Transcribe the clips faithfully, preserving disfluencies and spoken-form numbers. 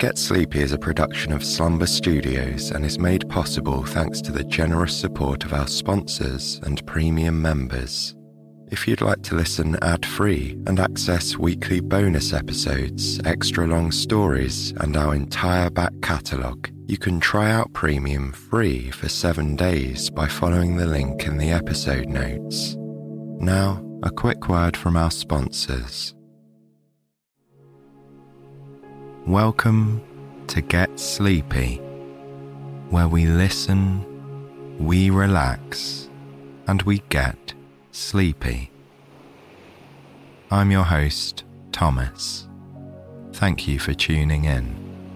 Get Sleepy is a production of Slumber Studios and is made possible thanks to the generous support of our sponsors and premium members. If you'd like to listen ad-free and access weekly bonus episodes, extra long stories, and our entire back catalogue, you can try out Premium free for seven days by following the link in the episode notes. Now, a quick word from our sponsors. Welcome to Get Sleepy, where we listen, we relax, and we get sleepy. I'm your host, Thomas. Thank you for tuning in.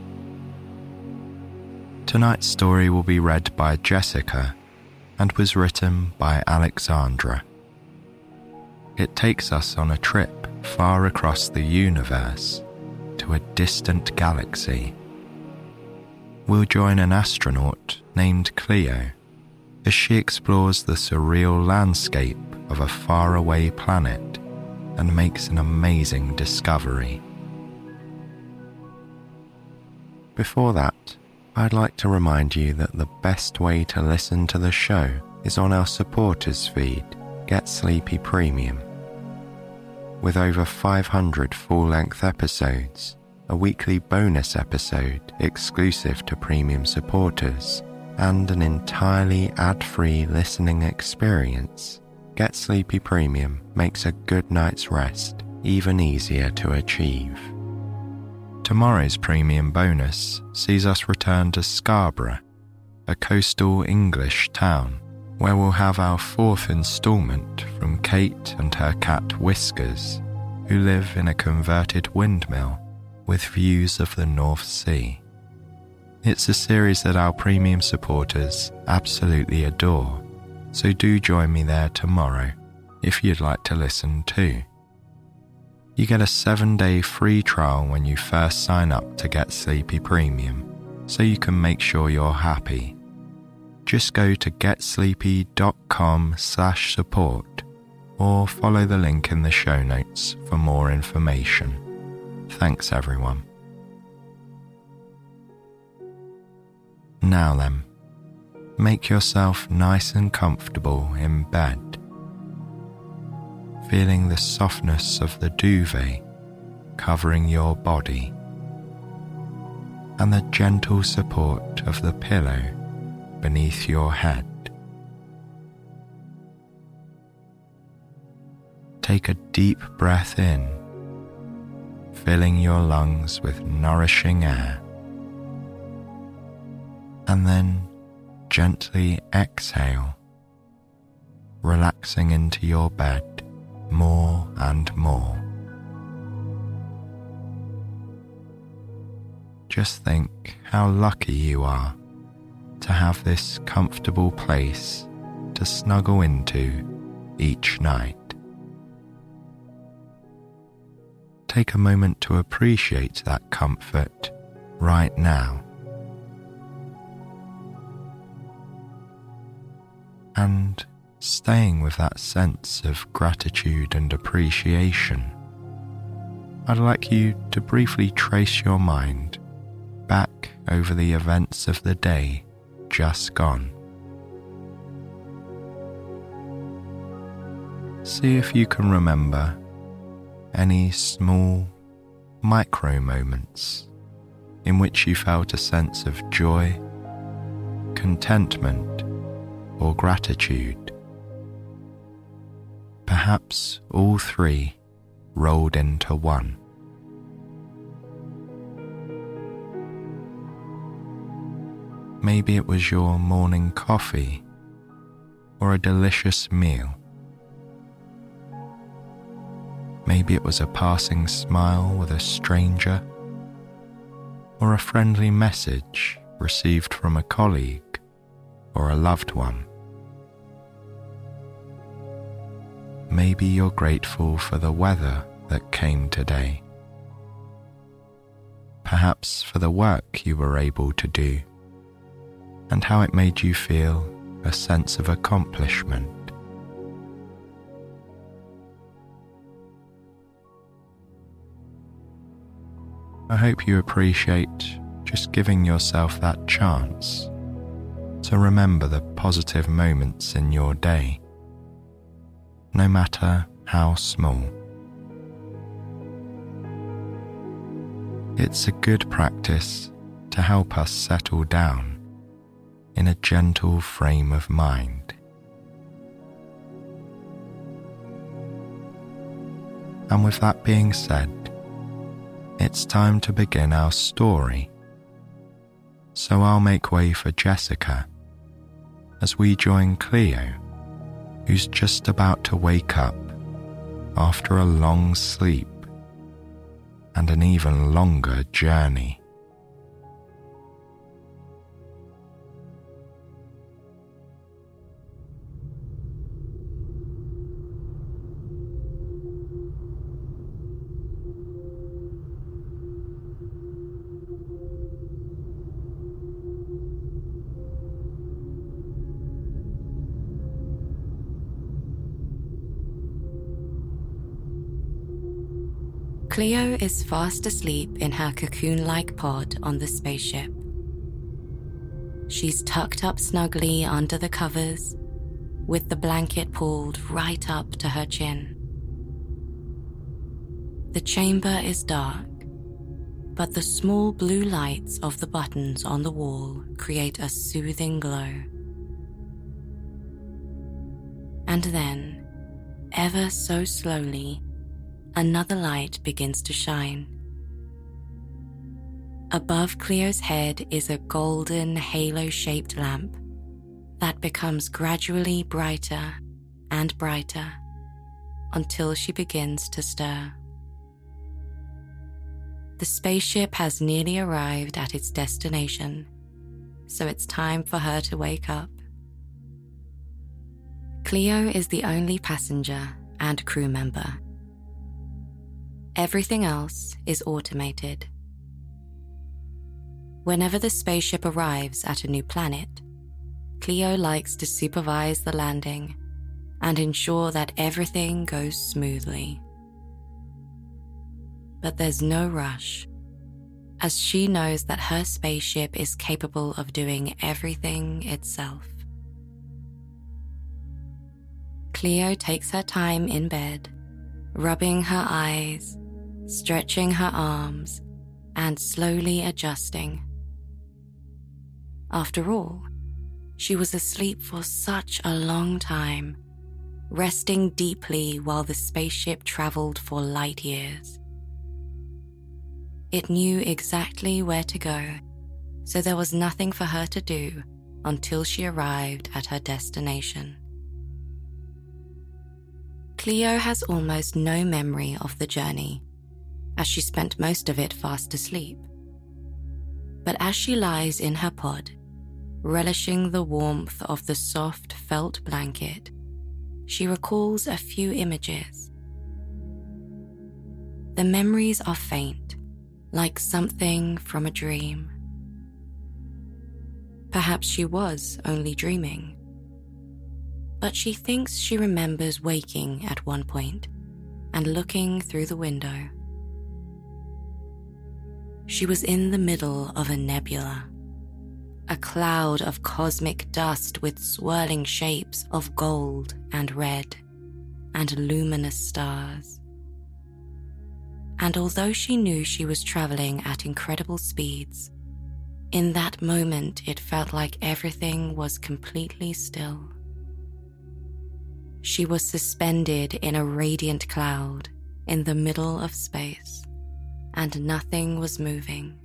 Tonight's story will be read by Jessica and was written by Alexandra. It takes us on a trip far across the universe to a distant galaxy. We'll join an astronaut named Cleo as she explores the surreal landscape of a faraway planet and makes an amazing discovery. Before that, I'd like to remind you that the best way to listen to the show is on our supporters feed, Get Sleepy Premium. With over five hundred full-length episodes, a weekly bonus episode exclusive to premium supporters, and an entirely ad-free listening experience, Get Sleepy Premium makes a good night's rest even easier to achieve. Tomorrow's premium bonus sees us return to Scarborough, a coastal English town, where we'll have our fourth instalment from Kate and her cat Whiskers, who live in a converted windmill with views of the North Sea. It's a series that our premium supporters absolutely adore, so do join me there tomorrow if you'd like to listen too. You get a seven-day free trial when you first sign up to Get Sleepy Premium, so you can make sure you're happy. Just go to getsleepy.com slash support or follow the link in the show notes for more information. Thanks everyone. Now then, make yourself nice and comfortable in bed, feeling the softness of the duvet covering your body and the gentle support of the pillow beneath your head. Take a deep breath in, filling your lungs with nourishing air, and then gently exhale, relaxing into your bed more and more. Just think how lucky you are to have this comfortable place to snuggle into each night. Take a moment to appreciate that comfort right now. And staying with that sense of gratitude and appreciation, I'd like you to briefly trace your mind back over the events of the day just gone. See if you can remember any small, micro moments in which you felt a sense of joy, contentment, or gratitude. Perhaps all three rolled into one. Maybe it was your morning coffee or a delicious meal. Maybe it was a passing smile with a stranger or a friendly message received from a colleague or a loved one. Maybe you're grateful for the weather that came today. Perhaps for the work you were able to do and how it made you feel a sense of accomplishment. I hope you appreciate just giving yourself that chance to remember the positive moments in your day, no matter how small. It's a good practice to help us settle down in a gentle frame of mind. And with that being said, it's time to begin our story. So I'll make way for Jessica as we join Cleo, who's just about to wake up after a long sleep and an even longer journey. Cleo is fast asleep in her cocoon-like pod on the spaceship. She's tucked up snugly under the covers, with the blanket pulled right up to her chin. The chamber is dark, but the small blue lights of the buttons on the wall create a soothing glow. And then, ever so slowly, another light begins to shine. Above Cleo's head is a golden halo-shaped lamp that becomes gradually brighter and brighter until she begins to stir. The spaceship has nearly arrived at its destination, so it's time for her to wake up. Cleo is the only passenger and crew member. Everything else is automated. Whenever the spaceship arrives at a new planet, Cleo likes to supervise the landing and ensure that everything goes smoothly. But there's no rush, as she knows that her spaceship is capable of doing everything itself. Cleo takes her time in bed, rubbing her eyes, stretching her arms, and slowly adjusting. After all, she was asleep for such a long time, resting deeply while the spaceship traveled for light years. It knew exactly where to go, so there was nothing for her to do until she arrived at her destination. Cleo has almost no memory of the journey, as she spent most of it fast asleep. But as she lies in her pod, relishing the warmth of the soft felt blanket, she recalls a few images. The memories are faint, like something from a dream. Perhaps she was only dreaming, but she thinks she remembers waking at one point and looking through the window. She was in the middle of a nebula, a cloud of cosmic dust with swirling shapes of gold and red and luminous stars. And although she knew she was traveling at incredible speeds, in that moment it felt like everything was completely still. She was suspended in a radiant cloud in the middle of space, and nothing was moving.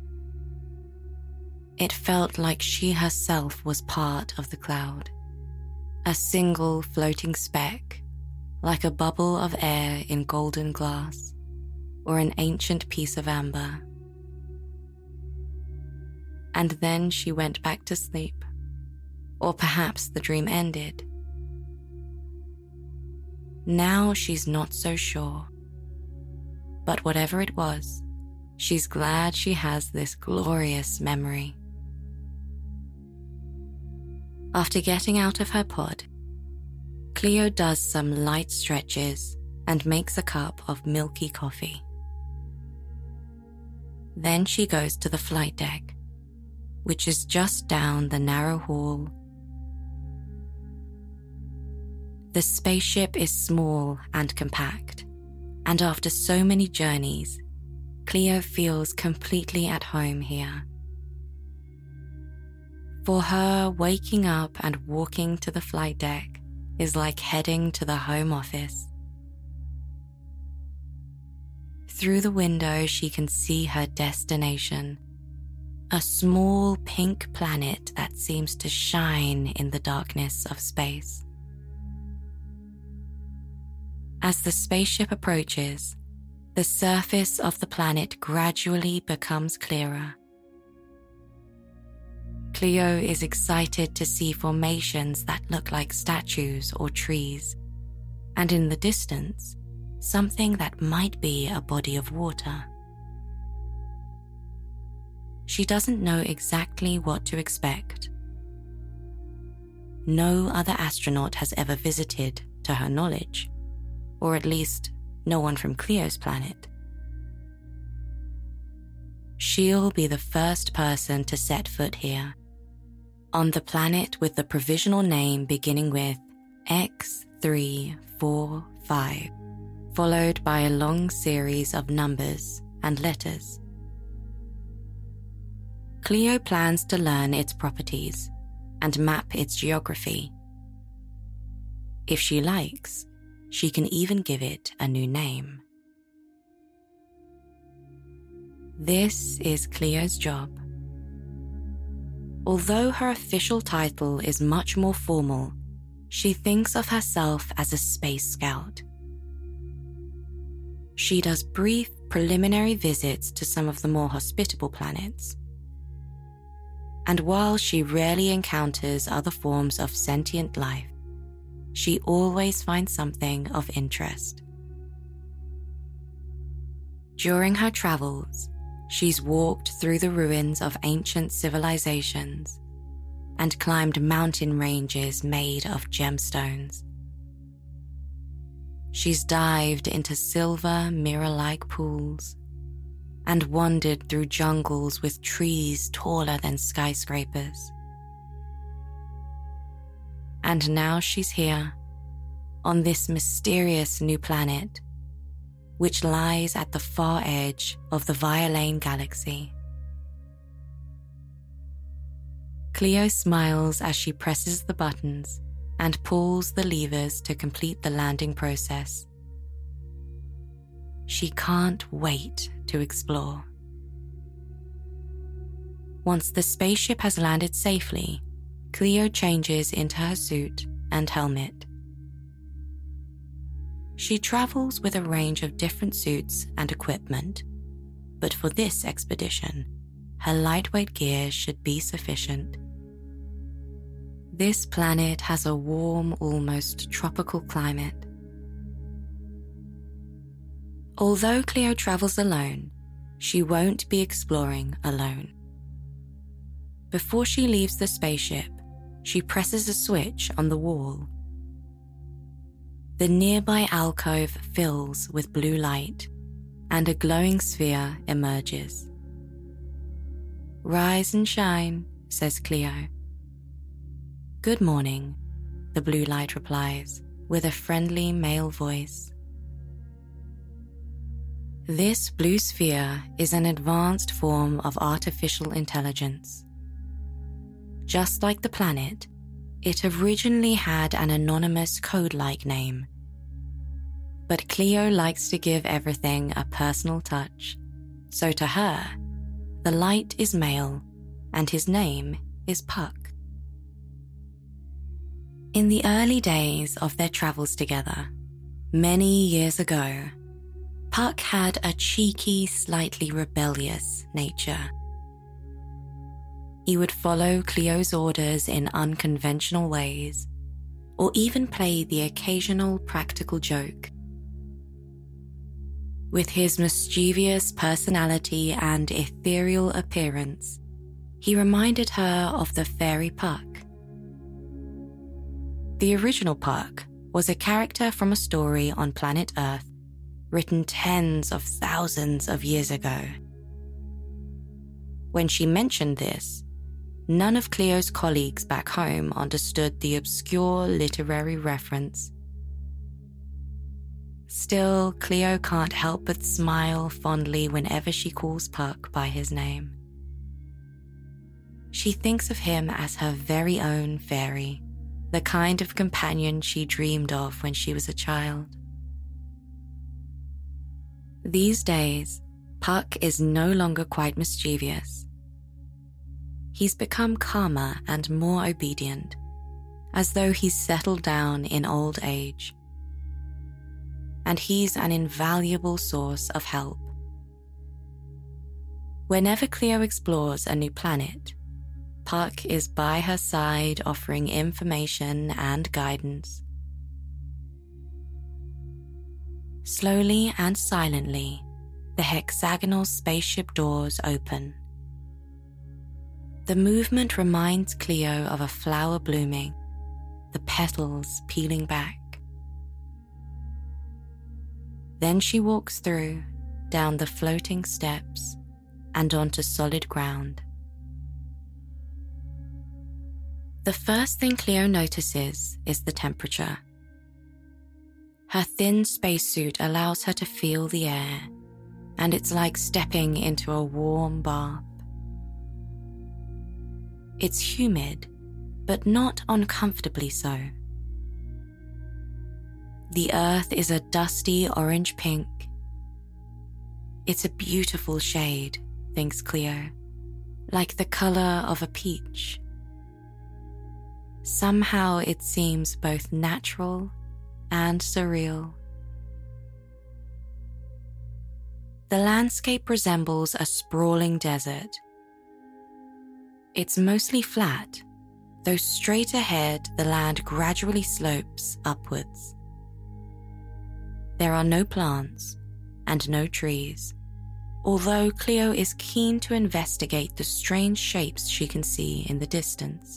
It felt like she herself was part of the cloud, a single floating speck, like a bubble of air in golden glass, or an ancient piece of amber. And then she went back to sleep, or perhaps the dream ended. Now she's not so sure. But whatever it was, she's glad she has this glorious memory. After getting out of her pod, Cleo does some light stretches and makes a cup of milky coffee. Then she goes to the flight deck, which is just down the narrow hall. The spaceship is small and compact, and after so many journeys, Cleo feels completely at home here. For her, waking up and walking to the flight deck is like heading to the home office. Through the window, she can see her destination, a small pink planet that seems to shine in the darkness of space. As the spaceship approaches, the surface of the planet gradually becomes clearer. Cleo is excited to see formations that look like statues or trees, and in the distance, something that might be a body of water. She doesn't know exactly what to expect. No other astronaut has ever visited, to her knowledge, or at least no one from Cleo's planet. She'll be the first person to set foot here, on the planet with the provisional name beginning with X three four five, followed by a long series of numbers and letters. Cleo plans to learn its properties and map its geography. If she likes, she can even give it a new name. This is Cleo's job. Although her official title is much more formal, she thinks of herself as a space scout. She does brief preliminary visits to some of the more hospitable planets. And while she rarely encounters other forms of sentient life, she always finds something of interest. During her travels, she's walked through the ruins of ancient civilizations and climbed mountain ranges made of gemstones. She's dived into silver mirror-like pools and wandered through jungles with trees taller than skyscrapers. And now she's here, on this mysterious new planet, which lies at the far edge of the Violane Galaxy. Cleo smiles as she presses the buttons and pulls the levers to complete the landing process. She can't wait to explore. Once the spaceship has landed safely, Cleo changes into her suit and helmet. She travels with a range of different suits and equipment, but for this expedition, her lightweight gear should be sufficient. This planet has a warm, almost tropical climate. Although Cleo travels alone, she won't be exploring alone. Before she leaves the spaceship, she presses a switch on the wall. The nearby alcove fills with blue light, and a glowing sphere emerges. "Rise and shine," says Cleo. "Good morning," the blue light replies, with a friendly male voice. This blue sphere is an advanced form of artificial intelligence. Just like the planet, it originally had an anonymous code-like name. But Cleo likes to give everything a personal touch, so to her, the light is male and his name is Puck. In the early days of their travels together, many years ago, Puck had a cheeky, slightly rebellious nature. He would follow Cleo's orders in unconventional ways, or even play the occasional practical joke. With his mischievous personality and ethereal appearance, he reminded her of the fairy Puck. The original Puck was a character from a story on planet Earth written tens of thousands of years ago. When she mentioned this, none of Cleo's colleagues back home understood the obscure literary reference. Still, Cleo can't help but smile fondly whenever she calls Puck by his name. She thinks of him as her very own fairy, the kind of companion she dreamed of when she was a child. These days, Puck is no longer quite mischievous. He's become calmer and more obedient, as though he's settled down in old age. And he's an invaluable source of help. Whenever Cleo explores a new planet, Puck is by her side offering information and guidance. Slowly and silently, the hexagonal spaceship doors open. The movement reminds Cleo of a flower blooming, the petals peeling back. Then she walks through, down the floating steps, and onto solid ground. The first thing Cleo notices is the temperature. Her thin spacesuit allows her to feel the air, and it's like stepping into a warm bath. It's humid, but not uncomfortably so. The earth is a dusty orange pink. It's a beautiful shade, thinks Cleo, like the color of a peach. Somehow it seems both natural and surreal. The landscape resembles a sprawling desert. It's mostly flat, though straight ahead the land gradually slopes upwards. There are no plants and no trees, although Cleo is keen to investigate the strange shapes she can see in the distance.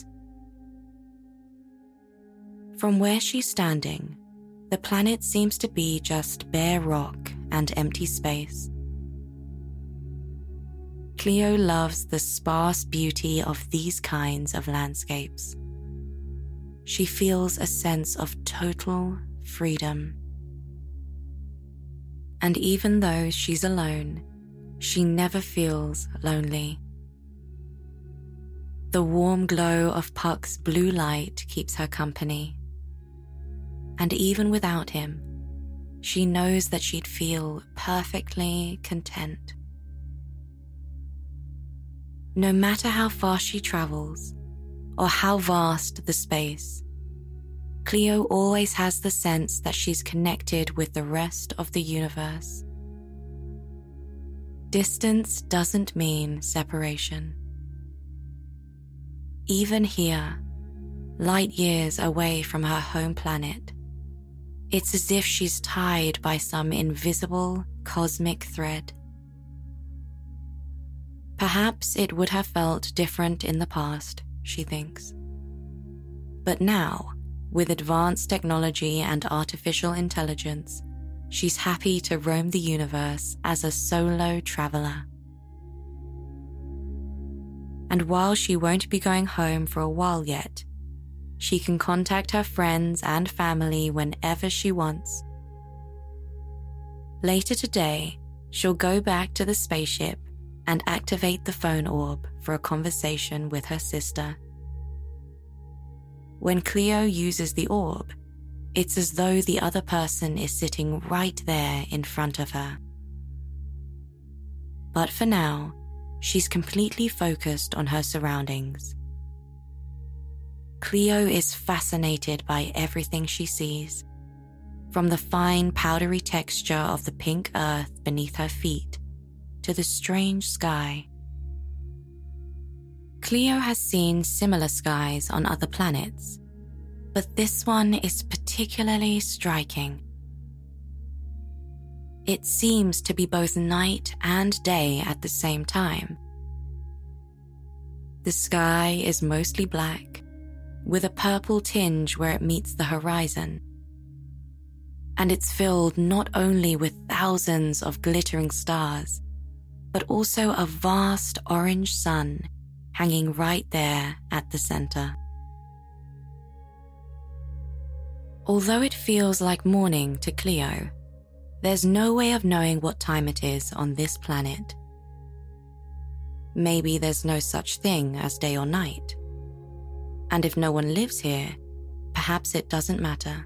From where she's standing, the planet seems to be just bare rock and empty space. Cleo loves the sparse beauty of these kinds of landscapes. She feels a sense of total freedom. And even though she's alone, she never feels lonely. The warm glow of Puck's blue light keeps her company. And even without him, she knows that she'd feel perfectly content. No matter how far she travels, or how vast the space, Cleo always has the sense that she's connected with the rest of the universe. Distance doesn't mean separation. Even here, light years away from her home planet, it's as if she's tied by some invisible cosmic thread. Perhaps it would have felt different in the past, she thinks. But now, with advanced technology and artificial intelligence, she's happy to roam the universe as a solo traveler. And while she won't be going home for a while yet, she can contact her friends and family whenever she wants. Later today, she'll go back to the spaceship and activate the phone orb for a conversation with her sister. When Cleo uses the orb, it's as though the other person is sitting right there in front of her. But for now, she's completely focused on her surroundings. Cleo is fascinated by everything she sees, from the fine powdery texture of the pink earth beneath her feet to the strange sky. Cleo has seen similar skies on other planets, but this one is particularly striking. It seems to be both night and day at the same time. The sky is mostly black, with a purple tinge where it meets the horizon. And it's filled not only with thousands of glittering stars, but also a vast orange sun hanging right there at the center. Although it feels like morning to Cleo, there's no way of knowing what time it is on this planet. Maybe there's no such thing as day or night. And if no one lives here, perhaps it doesn't matter.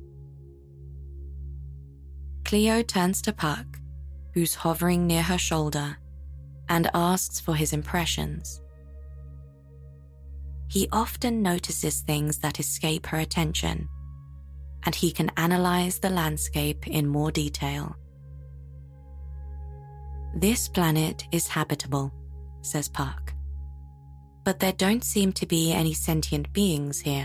Cleo turns to Puck, who's hovering near her shoulder, and asks for his impressions. He often notices things that escape her attention, and he can analyze the landscape in more detail. This planet is habitable, says Puck, but there don't seem to be any sentient beings here.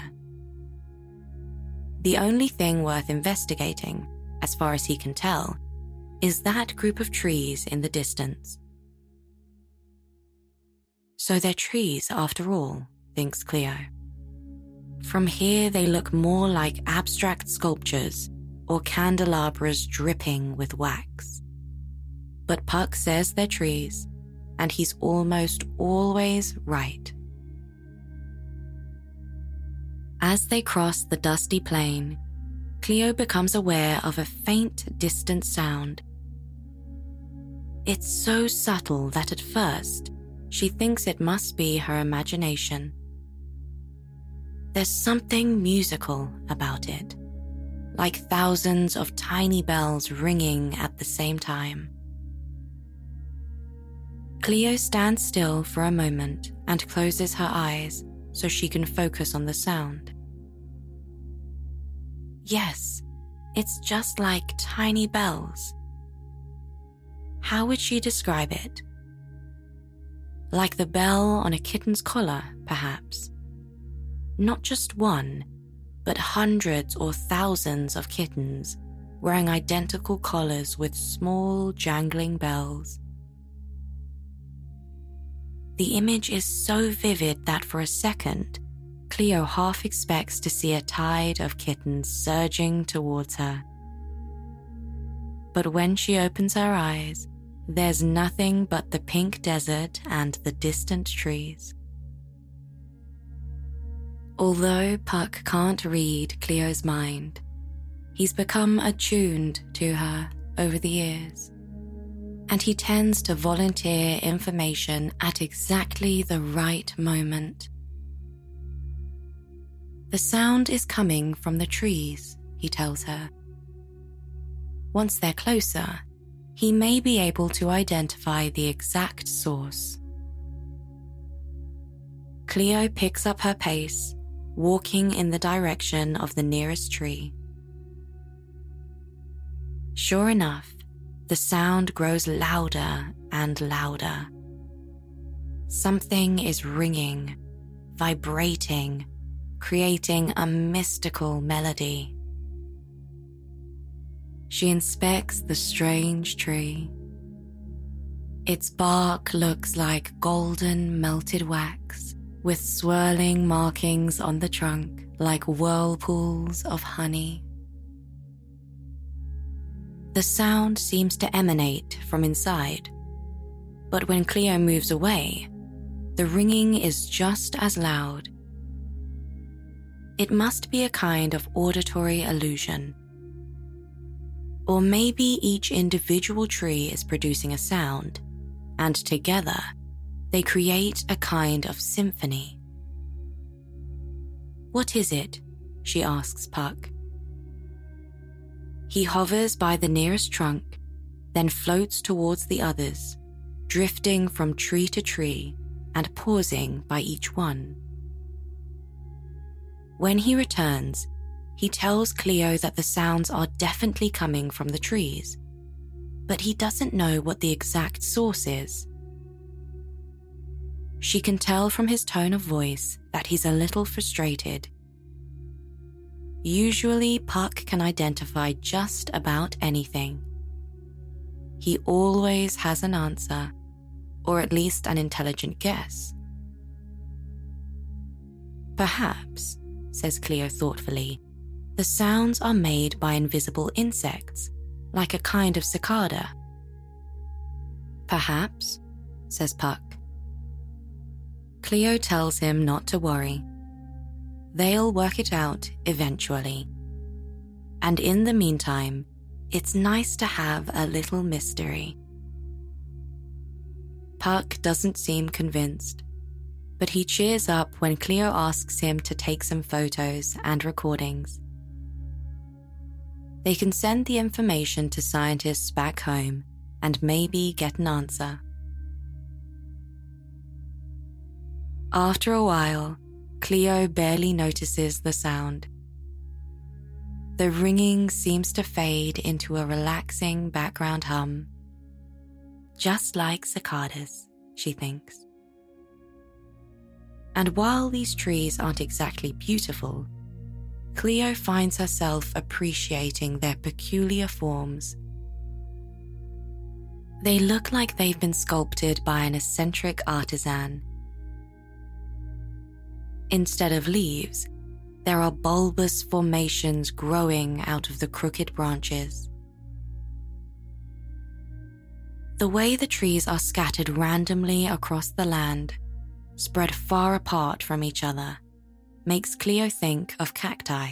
The only thing worth investigating, as far as he can tell, is that group of trees in the distance. So they're trees after all, thinks Cleo. From here they look more like abstract sculptures or candelabras dripping with wax. But Puck says they're trees, and he's almost always right. As they cross the dusty plain, Cleo becomes aware of a faint, distant sound. It's so subtle that at first, she thinks it must be her imagination. There's something musical about it, like thousands of tiny bells ringing at the same time. Cleo stands still for a moment and closes her eyes so she can focus on the sound. Yes, it's just like tiny bells. How would she describe it? Like the bell on a kitten's collar, perhaps. Not just one, but hundreds or thousands of kittens wearing identical collars with small, jangling bells. The image is so vivid that for a second, Cleo half expects to see a tide of kittens surging towards her. But when she opens her eyes, there's nothing but the pink desert and the distant trees. Although Puck can't read Cleo's mind, he's become attuned to her over the years, and he tends to volunteer information at exactly the right moment. The sound is coming from the trees, he tells her. Once they're closer, he may be able to identify the exact source. Cleo picks up her pace, walking in the direction of the nearest tree. Sure enough, the sound grows louder and louder. Something is ringing, vibrating, creating a mystical melody. She inspects the strange tree. Its bark looks like golden melted wax, with swirling markings on the trunk like whirlpools of honey. The sound seems to emanate from inside, but when Cleo moves away, the ringing is just as loud. It must be a kind of auditory illusion. Or maybe each individual tree is producing a sound, and together they create a kind of symphony. What is it? She asks Puck. He hovers by the nearest trunk, then floats towards the others, drifting from tree to tree and pausing by each one. When he returns, he tells Cleo that the sounds are definitely coming from the trees, but he doesn't know what the exact source is. She can tell from his tone of voice that he's a little frustrated. Usually, Puck can identify just about anything. He always has an answer, or at least an intelligent guess. Perhaps, says Cleo thoughtfully, the sounds are made by invisible insects, like a kind of cicada. Perhaps, says Puck. Cleo tells him not to worry. They'll work it out eventually. And in the meantime, it's nice to have a little mystery. Puck doesn't seem convinced, but he cheers up when Cleo asks him to take some photos and recordings. They can send the information to scientists back home and maybe get an answer. After a while, Cleo barely notices the sound. The ringing seems to fade into a relaxing background hum. Just like cicadas, she thinks. And while these trees aren't exactly beautiful, Cleo finds herself appreciating their peculiar forms. They look like they've been sculpted by an eccentric artisan. Instead of leaves, there are bulbous formations growing out of the crooked branches. The way the trees are scattered randomly across the land, spread far apart from each other, makes Cleo think of cacti.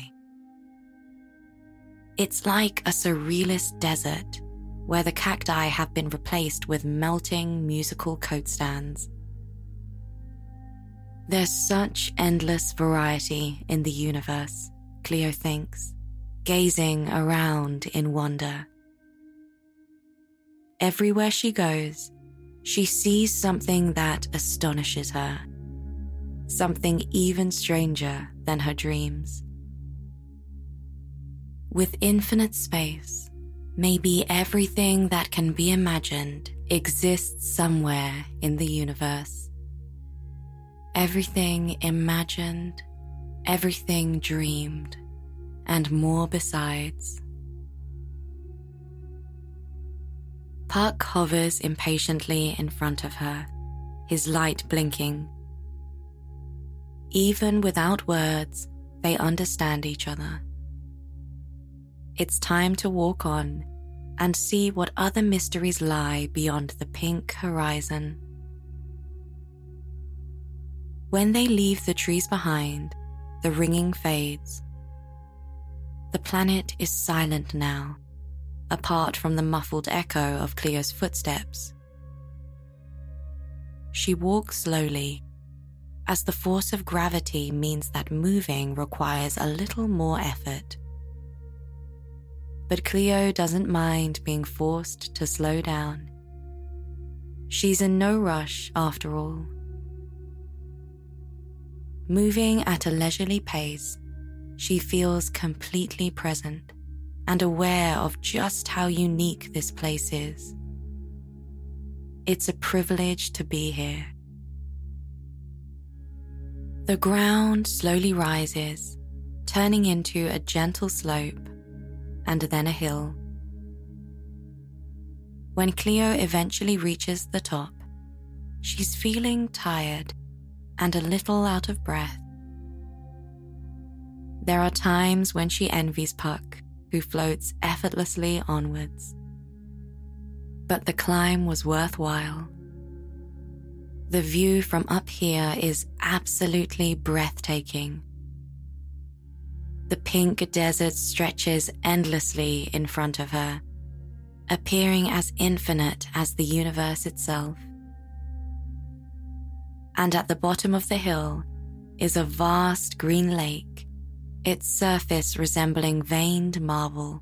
It's like a surrealist desert where the cacti have been replaced with melting musical coat stands. There's such endless variety in the universe, Cleo thinks, gazing around in wonder. Everywhere she goes, she sees something that astonishes her, something even stranger than her dreams. With infinite space, maybe everything that can be imagined exists somewhere in the universe. Everything imagined, everything dreamed, and more besides. Puck hovers impatiently in front of her, his light blinking. Even without words, they understand each other. It's time to walk on and see what other mysteries lie beyond the pink horizon. When they leave the trees behind, the ringing fades. The planet is silent now, apart from the muffled echo of Cleo's footsteps. She walks slowly, as the force of gravity means that moving requires a little more effort. But Cleo doesn't mind being forced to slow down. She's in no rush after all. Moving at a leisurely pace, she feels completely present and aware of just how unique this place is. It's a privilege to be here. The ground slowly rises, turning into a gentle slope and then a hill. When Cleo eventually reaches the top, she's feeling tired and a little out of breath. There are times when she envies Puck, who floats effortlessly onwards. But the climb was worthwhile. The view from up here is absolutely breathtaking. The pink desert stretches endlessly in front of her, appearing as infinite as the universe itself. And at the bottom of the hill is a vast green lake, its surface resembling veined marble.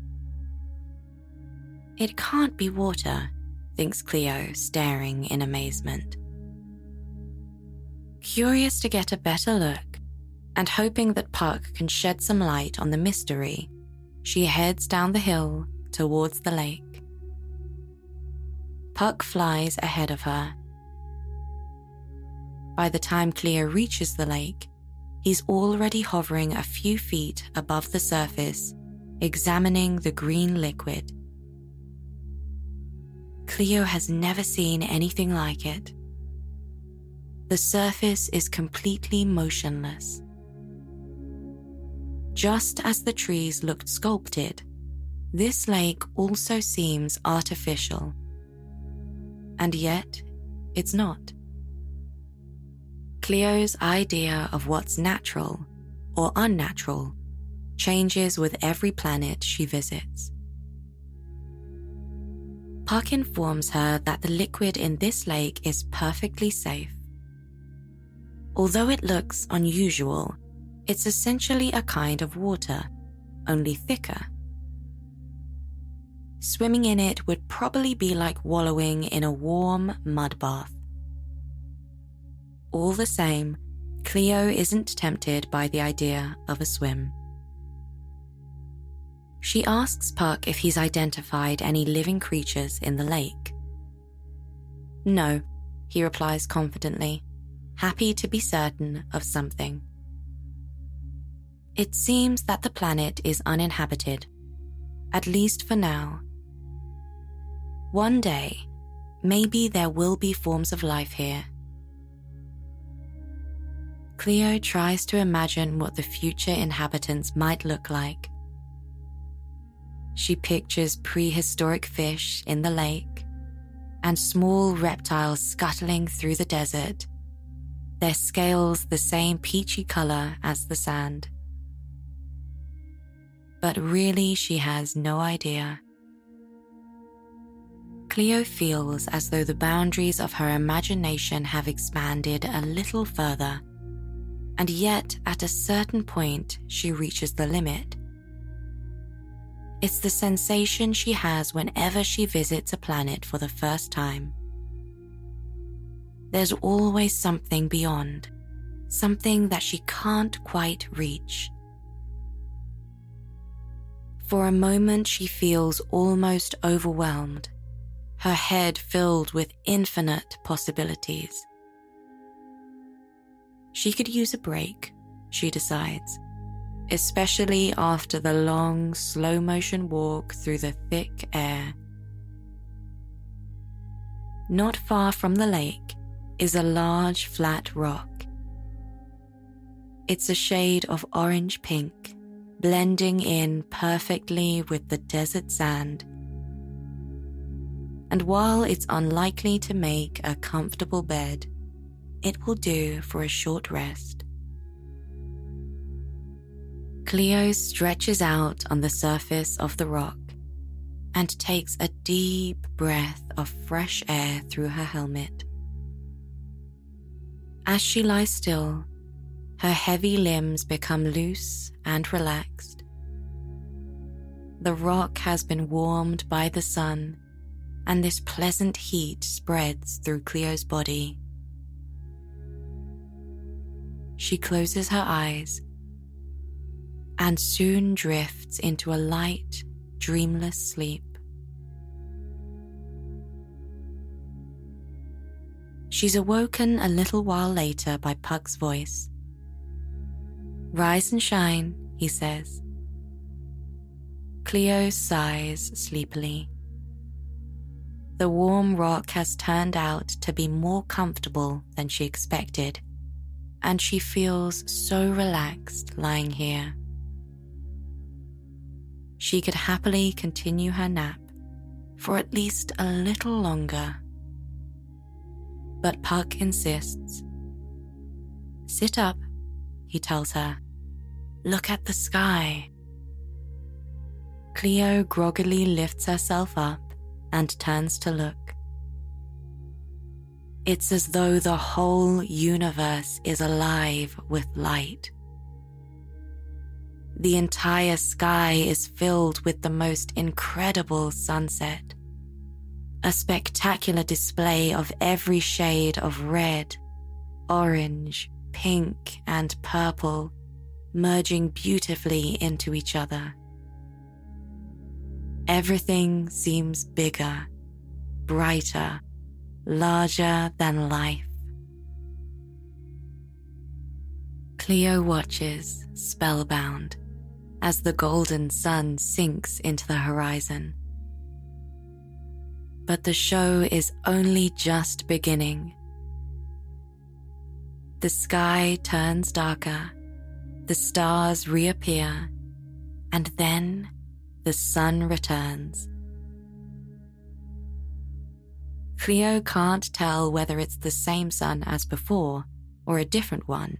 It can't be water, thinks Cleo, staring in amazement. Curious to get a better look, and hoping that Puck can shed some light on the mystery, she heads down the hill towards the lake. Puck flies ahead of her. By the time Cleo reaches the lake, he's already hovering a few feet above the surface, examining the green liquid. Cleo has never seen anything like it. The surface is completely motionless. Just as the trees looked sculpted, this lake also seems artificial. And yet, it's not. Cleo's idea of what's natural or unnatural changes with every planet she visits. Puck informs her that the liquid in this lake is perfectly safe. Although it looks unusual, it's essentially a kind of water, only thicker. Swimming in it would probably be like wallowing in a warm mud bath. All the same, Cleo isn't tempted by the idea of a swim. She asks Puck if he's identified any living creatures in the lake. No, he replies confidently, happy to be certain of something. It seems that the planet is uninhabited, at least for now. One day, maybe there will be forms of life here. Cleo tries to imagine what the future inhabitants might look like. She pictures prehistoric fish in the lake and small reptiles scuttling through the desert, their scales the same peachy color as the sand. But really she has no idea. Cleo feels as though the boundaries of her imagination have expanded a little further, and yet at a certain point she reaches the limit. It's the sensation she has whenever she visits a planet for the first time. There's always something beyond, something that she can't quite reach. For a moment she feels almost overwhelmed, her head filled with infinite possibilities. She could use a break, she decides, especially after the long, slow-motion walk through the thick air. Not far from the lake is a large, flat rock. It's a shade of orange-pink, blending in perfectly with the desert sand. And while it's unlikely to make a comfortable bed, it will do for a short rest. Cleo stretches out on the surface of the rock and takes a deep breath of fresh air through her helmet. As she lies still, her heavy limbs become loose and relaxed. The rock has been warmed by the sun, and this pleasant heat spreads through Cleo's body. She closes her eyes and soon drifts into a light, dreamless sleep. She's awoken a little while later by Puck's voice. "Rise and shine," he says. Cleo sighs sleepily. The warm rock has turned out to be more comfortable than she expected, and she feels so relaxed lying here. She could happily continue her nap for at least a little longer. But Puck insists. "Sit up," he tells her. "Look at the sky." Cleo groggily lifts herself up and turns to look. It's as though the whole universe is alive with light. The entire sky is filled with the most incredible sunset, a spectacular display of every shade of red, orange, pink, and purple, merging beautifully into each other. Everything seems bigger, brighter, larger than life. Cleo watches, spellbound, as the golden sun sinks into the horizon. But the show is only just beginning. The sky turns darker, the stars reappear, and then the sun returns. Cleo can't tell whether it's the same sun as before or a different one.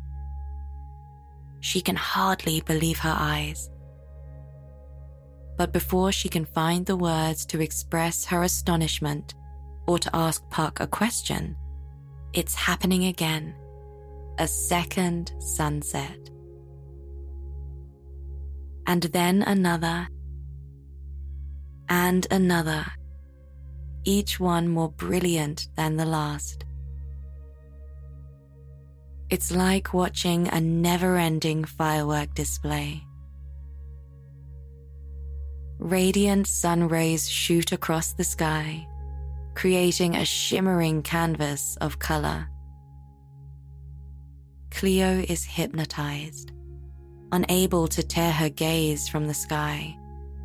She can hardly believe her eyes. But before she can find the words to express her astonishment or to ask Puck a question, it's happening again. A second sunset. And then another, and another, each one more brilliant than the last. It's like watching a never-ending firework display. Radiant sun rays shoot across the sky, creating a shimmering canvas of color. Cleo is hypnotized, unable to tear her gaze from the sky.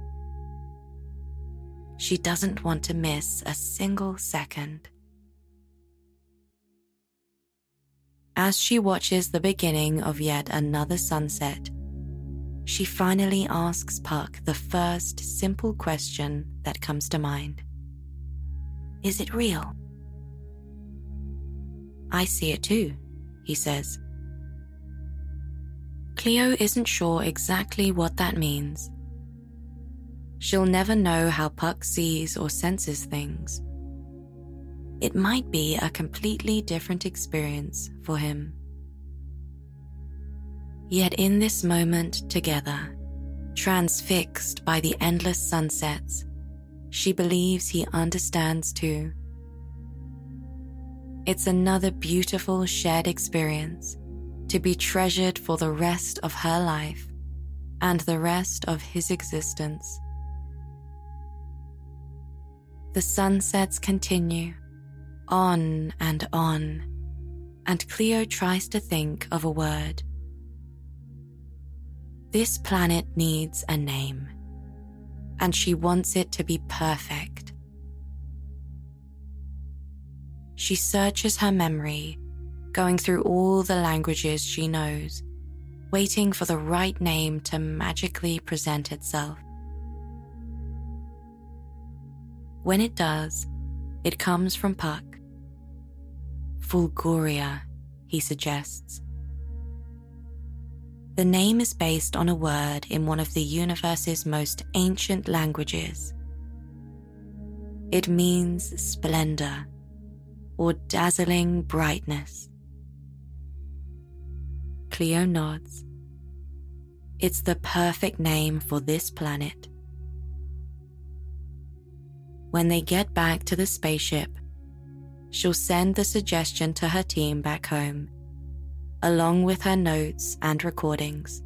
She doesn't want to miss a single second. As she watches the beginning of yet another sunset, she finally asks Puck the first simple question that comes to mind. Is it real? I see it too, he says. Cleo isn't sure exactly what that means. She'll never know how Puck sees or senses things. It might be a completely different experience for him. Yet in this moment together, transfixed by the endless sunsets, she believes he understands too. It's another beautiful shared experience to be treasured for the rest of her life and the rest of his existence. The sunsets continue, on and on, and Cleo tries to think of a word. This planet needs a name, and she wants it to be perfect. She searches her memory, going through all the languages she knows, waiting for the right name to magically present itself. When it does, it comes from Puck. Fulguria, he suggests. The name is based on a word in one of the universe's most ancient languages. It means splendor or dazzling brightness. Cleo nods. It's the perfect name for this planet. When they get back to the spaceship, she'll send the suggestion to her team back home, along with her notes and recordings.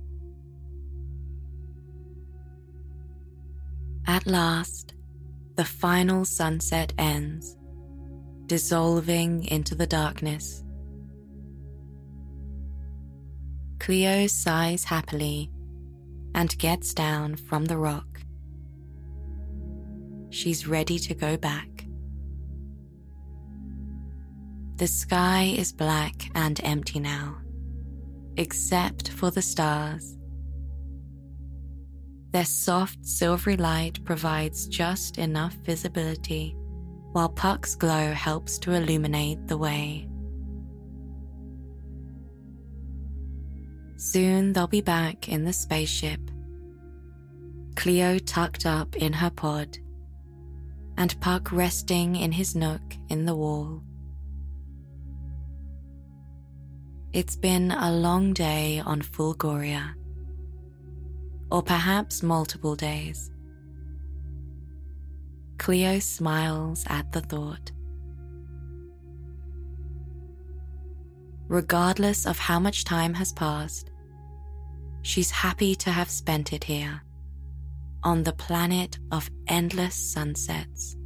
At last, the final sunset ends, dissolving into the darkness. Cleo sighs happily and gets down from the rock. She's ready to go back. The sky is black and empty now, except for the stars. Their soft silvery light provides just enough visibility, while Puck's glow helps to illuminate the way. Soon they'll be back in the spaceship, Cleo tucked up in her pod, and Puck resting in his nook in the wall. It's been a long day on Fulguria, or perhaps multiple days. Cleo smiles at the thought. Regardless of how much time has passed, she's happy to have spent it here, on the planet of endless sunsets.